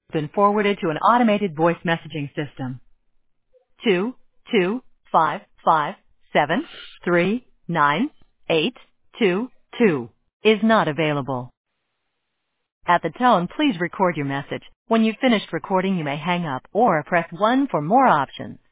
Been forwarded to an automated voice messaging system. 22557398222 is not available. At the tone, please record your message. When you've finished recording, you may hang up or press 1 for more options.